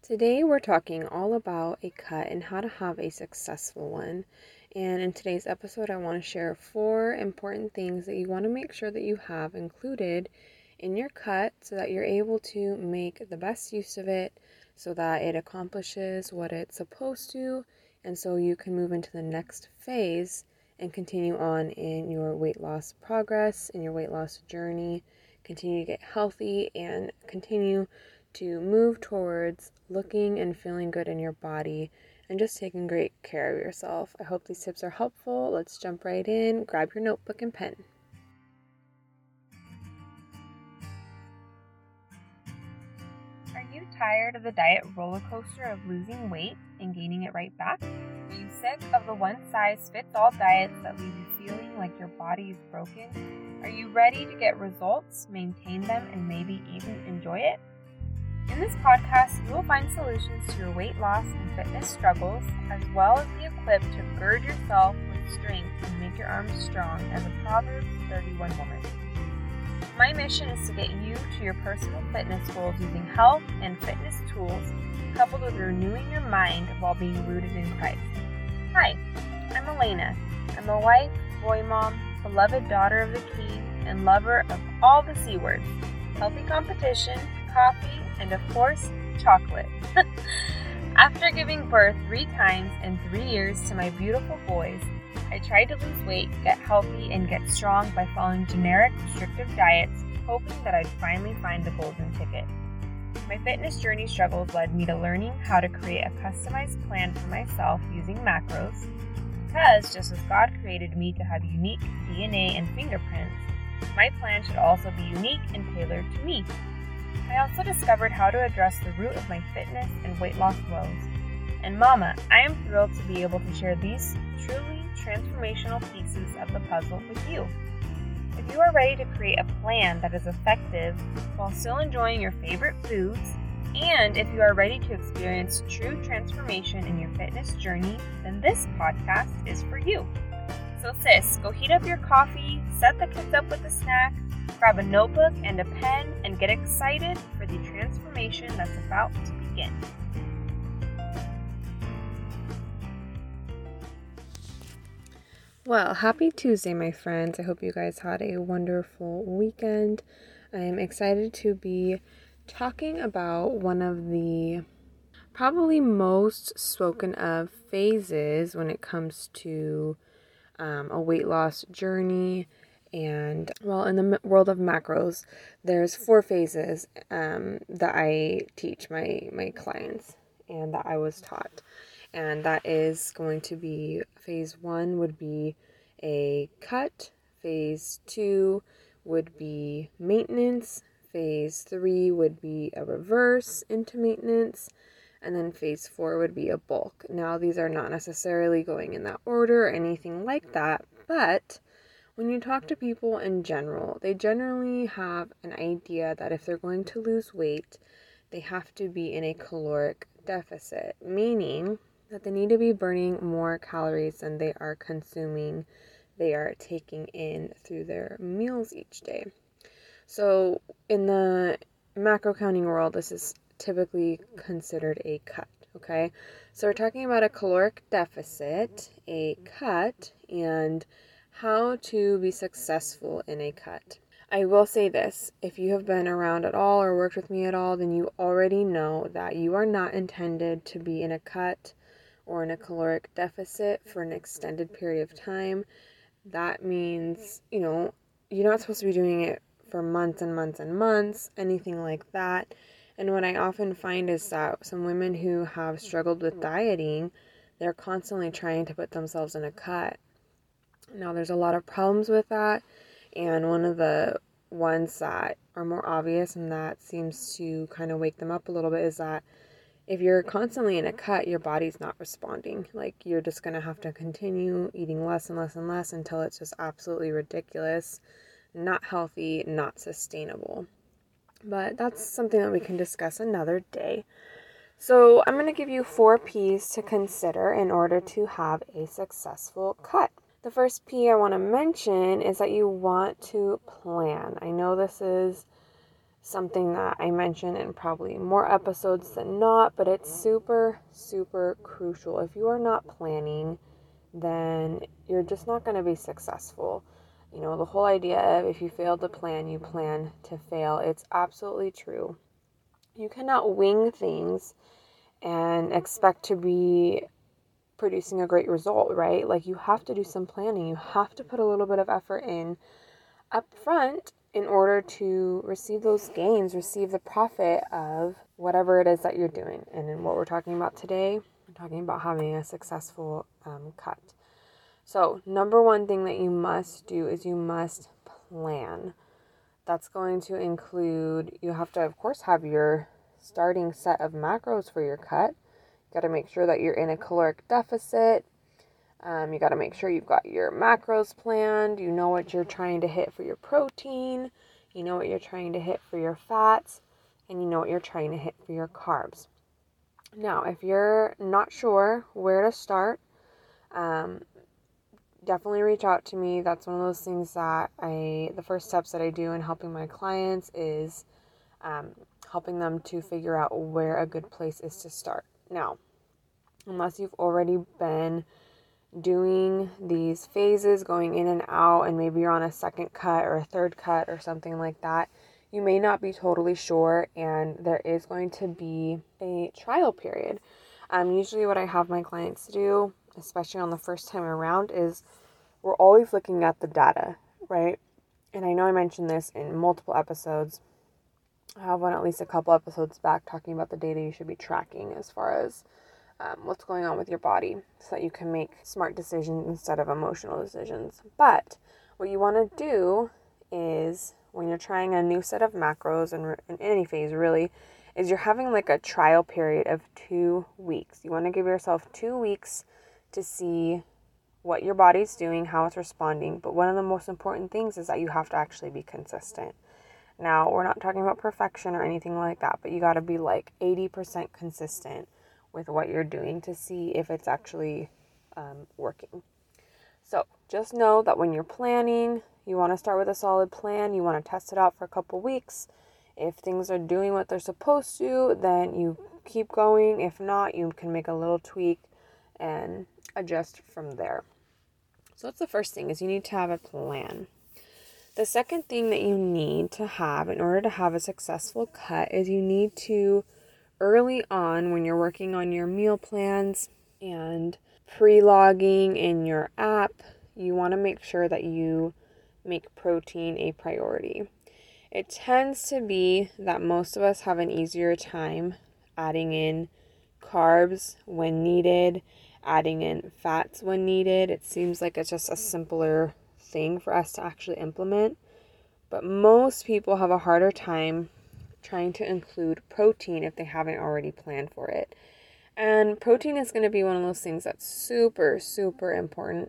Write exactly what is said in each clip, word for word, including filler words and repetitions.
Today we're talking all about a cut and how to have a successful one. And in today's episode, I want to share four important things that you want to make sure that you have included in your cut so that you're able to make the best use of it so that it accomplishes what it's supposed to, and so you can move into the next phase and continue on in your weight loss progress, in your weight loss journey, continue to get healthy, and continue to move towards looking and feeling good in your body and just taking great care of yourself. I hope these tips are helpful. Let's jump right in. Grab your notebook and pen. Are you tired of the diet roller coaster of losing weight and gaining it right back? Are you sick of the one-size-fits-all diets that leave you feeling like your body is broken? Are you ready to get results, maintain them, and maybe even enjoy it? In this podcast, you will find solutions to your weight loss and fitness struggles, as well as be equipped to gird yourself with strength and make your arms strong as a Proverbs thirty-one woman. My mission is to get you to your personal fitness goals using health and fitness tools, coupled with renewing your mind while being rooted in Christ. Hi, I'm Elena. I'm a wife, boy mom, beloved daughter of the King, and lover of all the C words: healthy competition, coffee, and of course, chocolate. After giving birth three times in three years to my beautiful boys, I tried to lose weight, get healthy, and get strong by following generic, restrictive diets, hoping that I'd finally find the golden ticket. My fitness journey struggles led me to learning how to create a customized plan for myself using macros, because just as God created me to have unique D N A and fingerprints, my plan should also be unique and tailored to me. I also discovered how to address the root of my fitness and weight loss woes. And mama, I am thrilled to be able to share these truly transformational pieces of the puzzle with you. If you are ready to create a plan that is effective while still enjoying your favorite foods, and if you are ready to experience true transformation in your fitness journey, then this podcast is for you. So sis, go heat up your coffee, set the kids up with a snack, grab a notebook and a pen, and get excited for the transformation that's about to begin. Well, happy Tuesday, my friends. I hope you guys had a wonderful weekend. I am excited to be talking about one of the probably most spoken of phases when it comes to um, a weight loss journey. And well, in the world of macros, there's four phases um, that I teach my, my clients and that I was taught. And that is going to be phase one would be a cut, phase two would be maintenance, phase three would be a reverse into maintenance, and then phase four would be a bulk. Now, these are not necessarily going in that order or anything like that, but when you talk to people in general, they generally have an idea that if they're going to lose weight, they have to be in a caloric deficit, meaning that they need to be burning more calories than they are consuming, they are taking in through their meals each day. So in the macro counting world, this is typically considered a cut, okay? So we're talking about a caloric deficit, a cut, and how to be successful in a cut. I will say this, if you have been around at all or worked with me at all, then you already know that you are not intended to be in a cut or in a caloric deficit for an extended period of time. That means, you know, you're not supposed to be doing it for months and months and months, anything like that. And what I often find is that some women who have struggled with dieting, they're constantly trying to put themselves in a cut. Now, there's a lot of problems with that, and one of the ones that are more obvious and that seems to kind of wake them up a little bit is that if you're constantly in a cut, your body's not responding. Like, you're just going to have to continue eating less and less and less until it's just absolutely ridiculous, not healthy, not sustainable. But that's something that we can discuss another day. So I'm going to give you four P's to consider in order to have a successful cut. The first P I want to mention is that you want to plan. I know this is something that I mention in probably more episodes than not, but it's super, super crucial. If you are not planning, then you're just not going to be successful. You know, the whole idea of if you fail to plan, you plan to fail. It's absolutely true. You cannot wing things and expect to be producing a great result, right? Like, you have to do some planning. You have to put a little bit of effort in up front in order to receive those gains, receive the profit of whatever it is that you're doing. And in what we're talking about today, we're talking about having a successful um, cut. So number one thing that you must do is you must plan. That's going to include, you have to, of course, have your starting set of macros for your cut. You got to make sure that you're in a caloric deficit. Um, you got to make sure you've got your macros planned. You know what you're trying to hit for your protein. You know what you're trying to hit for your fats. And you know what you're trying to hit for your carbs. Now, if you're not sure where to start, um, definitely reach out to me. That's one of those things that I, the first steps that I do in helping my clients is um, helping them to figure out where a good place is to start. Now, unless you've already been doing these phases, going in and out, and maybe you're on a second cut or a third cut or something like that, you may not be totally sure, and there is going to be a trial period. Um, usually what I have my clients do, especially on the first time around, is we're always looking at the data, right? And I know I mentioned this in multiple episodes. I have one at least a couple episodes back talking about the data you should be tracking as far as um, what's going on with your body so that you can make smart decisions instead of emotional decisions. But what you want to do is when you're trying a new set of macros, and in any phase really, is you're having like a trial period of two weeks. You want to give yourself two weeks to see what your body's doing, how it's responding. But one of the most important things is that you have to actually be consistent. Now, we're not talking about perfection or anything like that, but you got to be like eighty percent consistent with what you're doing to see if it's actually um, working. So just know that when you're planning, you want to start with a solid plan. You want to test it out for a couple weeks. If things are doing what they're supposed to, then you keep going. If not, you can make a little tweak and adjust from there. So that's the first thing, is you need to have a plan. The second thing that you need to have in order to have a successful cut is you need to, early on when you're working on your meal plans and pre-logging in your app, you want to make sure that you make protein a priority. It tends to be that most of us have an easier time adding in carbs when needed, adding in fats when needed. It seems like it's just a simpler thing for us to actually implement. But most people have a harder time trying to include protein if they haven't already planned for it. And protein is going to be one of those things that's super, super important.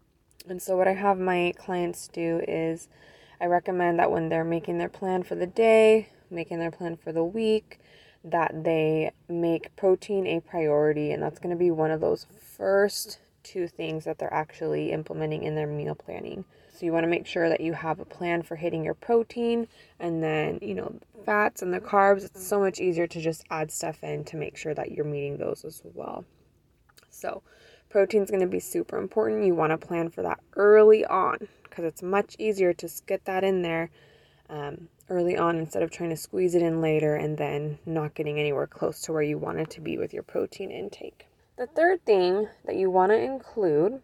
And so what I have my clients do is I recommend that when they're making their plan for the day, making their plan for the week, that they make protein a priority. And that's going to be one of those first two things that they're actually implementing in their meal planning. So you want to make sure that you have a plan for hitting your protein, and then, you know, fats and the carbs. It's so much easier to just add stuff in to make sure that you're meeting those as well. So protein is going to be super important. You want to plan for that early on because it's much easier to get that in there um, early on instead of trying to squeeze it in later and then not getting anywhere close to where you want it to be with your protein intake. The third thing that you want to include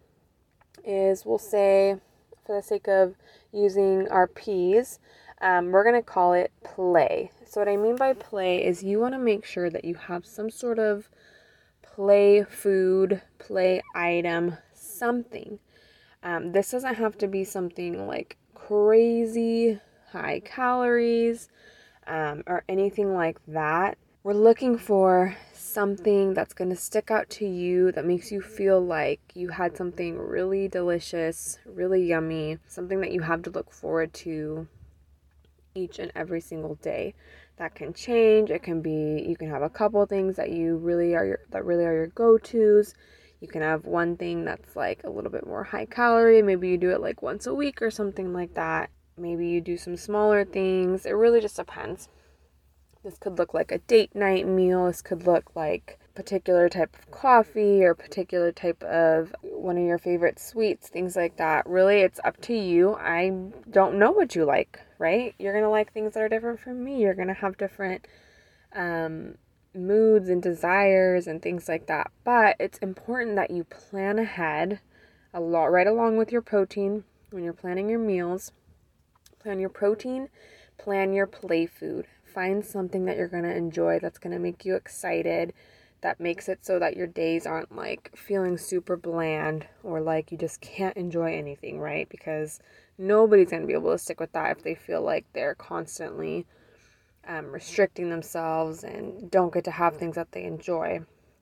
is, we'll say, for the sake of using our P's, um, we're going to call it play. So what I mean by play is you want to make sure that you have some sort of play food, play item, something. Um, this doesn't have to be something like crazy high calories um, or anything like that. We're looking for something that's going to stick out to you, that makes you feel like you had something really delicious, really yummy, something that you have to look forward to each and every single day. That can change. It can be, you can have a couple things that you really are your, that really are your go-tos. You can have one thing that's like a little bit more high calorie. Maybe you do it like once a week or something like that. Maybe you do some smaller things. It really just depends. This could look like a date night meal. This could look like a particular type of coffee or particular type of one of your favorite sweets, things like that. Really, it's up to you. I don't know what you like, right? You're going to like things that are different from me. You're going to have different um, moods and desires and things like that. But it's important that you plan ahead a lot, right along with your protein when you're planning your meals. Plan your protein, plan your play food. Find something that you're going to enjoy that's going to make you excited, that makes it so that your days aren't like feeling super bland or like you just can't enjoy anything, right? Because nobody's going to be able to stick with that if they feel like they're constantly um, restricting themselves and don't get to have things that they enjoy.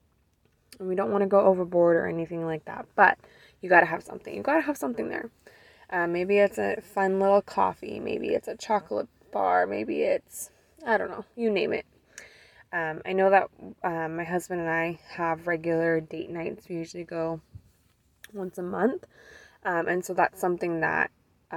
And we don't want to go overboard or anything like that, but you got to have something. You got to have something there. Uh, maybe it's a fun little coffee. Maybe it's a chocolate bar. Maybe it's, I don't know, you name it. Um, I know that um, my husband and I have regular date nights. We usually go once a month. Um, and so that's something that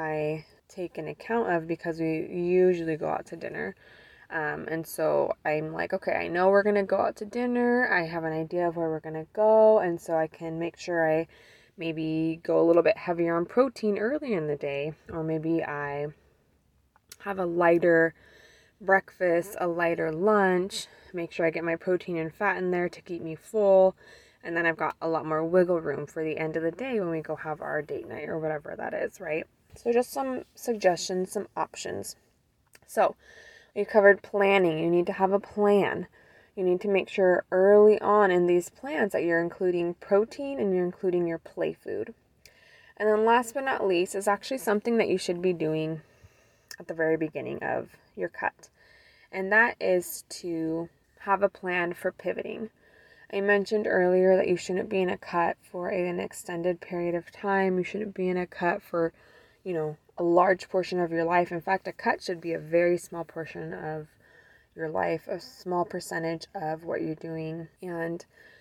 I take an account of because we usually go out to dinner. Um, and so I'm like, okay, I know we're going to go out to dinner. I have an idea of where we're going to go. And so I can make sure I maybe go a little bit heavier on protein early in the day. Or maybe I have a lighter breakfast, a lighter lunch, make sure I get my protein and fat in there to keep me full, and then I've got a lot more wiggle room for the end of the day when we go have our date night or whatever that is, right? So just some suggestions, some options. So we covered planning. You need to have a plan. You need to make sure early on in these plans that you're including protein and you're including your play food. And then last but not least is actually something that you should be doing at the very beginning of your cut. And that is to have a plan for pivoting. I mentioned earlier that you shouldn't be in a cut for an extended period of time. You shouldn't be in a cut for, you know, a large portion of your life. In fact, a cut should be a very small portion of your life, a small percentage of what you're doing. And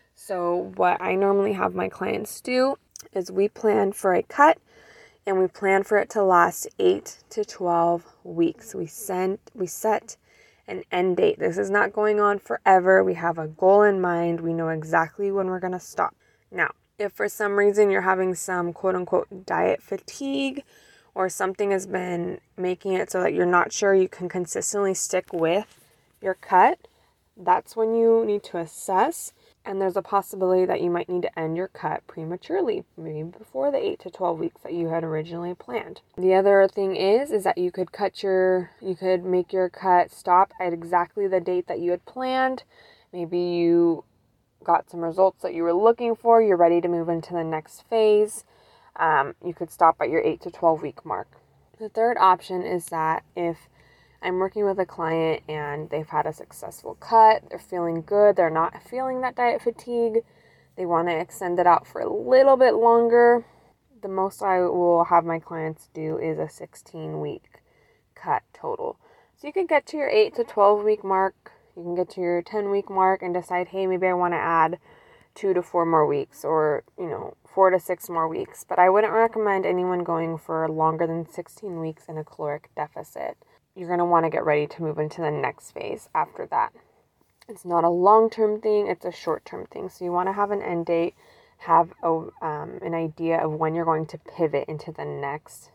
so what I normally have my clients do is we plan for a cut and we plan for it to last eight to twelve weeks. We send, we set an end date. This is not going on forever. We have a goal in mind. We know exactly when we're going to stop. Now, if for some reason you're having some quote unquote diet fatigue or something has been making it so that you're not sure you can consistently stick with your cut, that's when you need to assess. And there's a possibility that you might need to end your cut prematurely, maybe before the eight to twelve weeks that you had originally planned. The other thing is, is that you could cut your, you could make your cut stop at exactly the date that you had planned. Maybe you got some results that you were looking for. You're ready to move into the next phase. Um, you could stop at your eight to twelve week mark. The third option is that if I'm working with a client and they've had a successful cut, they're feeling good, they're not feeling that diet fatigue, they want to extend it out for a little bit longer, the most I will have my clients do is a sixteen week cut total. So you can get to your eight to twelve week mark, you can get to your ten week mark and decide, hey, maybe I want to add two to four more weeks or, you know, four to six more weeks. But I wouldn't recommend anyone going for longer than sixteen weeks in a caloric deficit. You're going to want to get ready to move into the next phase after that. It's not a long-term thing, it's a short-term thing. So you want to have an end date, have a, um, an idea of when you're going to pivot into the next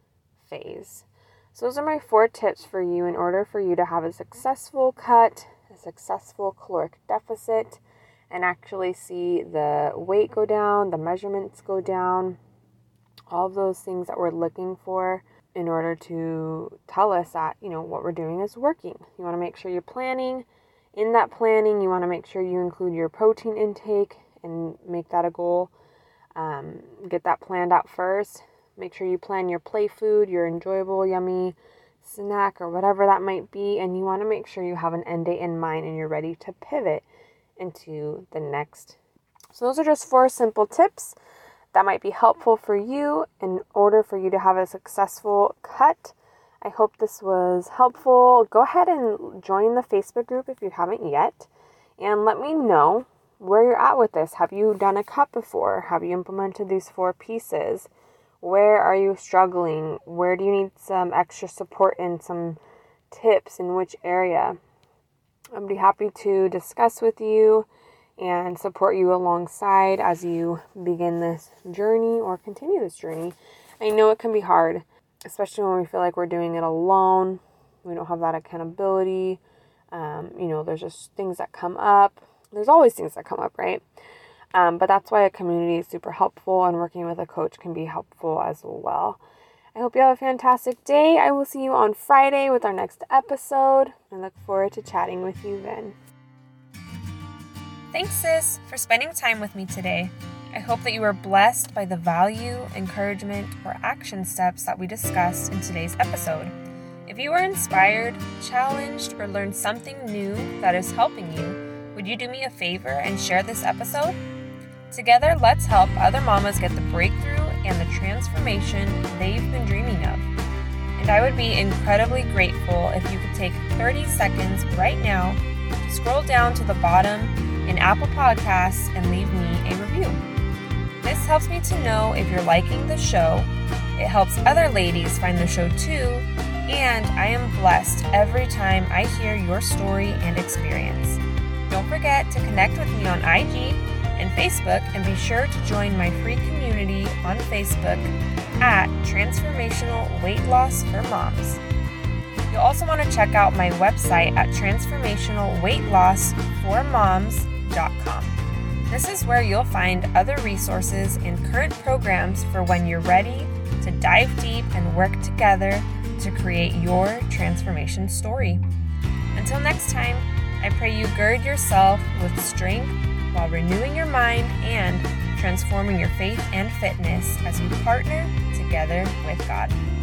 phase. So those are my four tips for you in order for you to have a successful cut, a successful caloric deficit, and actually see the weight go down, the measurements go down, all of those things that we're looking for in order to tell us that, you know, what we're doing is working. You want to make sure you're planning. In that planning, you want to make sure you include your protein intake and make that a goal. Um, get that planned out first. Make sure you plan your play food, your enjoyable, yummy snack or whatever that might be. And you want to make sure you have an end date in mind and you're ready to pivot into the next. So those are just four simple tips that might be helpful for you in order for you to have a successful cut. I hope this was helpful. Go ahead and join the Facebook group if you haven't yet, and let me know where you're at with this. Have you done a cut before? Have you implemented these four pieces? Where are you struggling? Where do you need some extra support and some tips in which area? I'd be happy to discuss with you and support you alongside as you begin this journey or continue this journey. I know it can be hard, especially when we feel like we're doing it alone. We don't have that accountability. Um, you know, there's just things that come up. There's always things that come up, right? Um, but that's why a community is super helpful, and working with a coach can be helpful as well. I hope you have a fantastic day. I will see you on Friday with our next episode. I look forward to chatting with you then. Thanks, sis, for spending time with me today. I hope that you were blessed by the value, encouragement, or action steps that we discussed in today's episode. If you were inspired, challenged, or learned something new that is helping you, would you do me a favor and share this episode? Together, let's help other mamas get the breakthrough and the transformation they've been dreaming of. And I would be incredibly grateful if you could take thirty seconds right now to scroll down to the bottom in Apple Podcasts and leave me a review. This helps me to know if you're liking the show. It helps other ladies find the show too, and I am blessed every time I hear your story and experience. Don't forget to connect with me on I G and Facebook, and be sure to join my free community on Facebook at Transformational Weight Loss for Moms. You'll also want to check out my website at transformational weight loss for moms dot com. This is where you'll find other resources and current programs for when you're ready to dive deep and work together to create your transformation story. Until next time, I pray you gird yourself with strength while renewing your mind and transforming your faith and fitness as you partner together with God.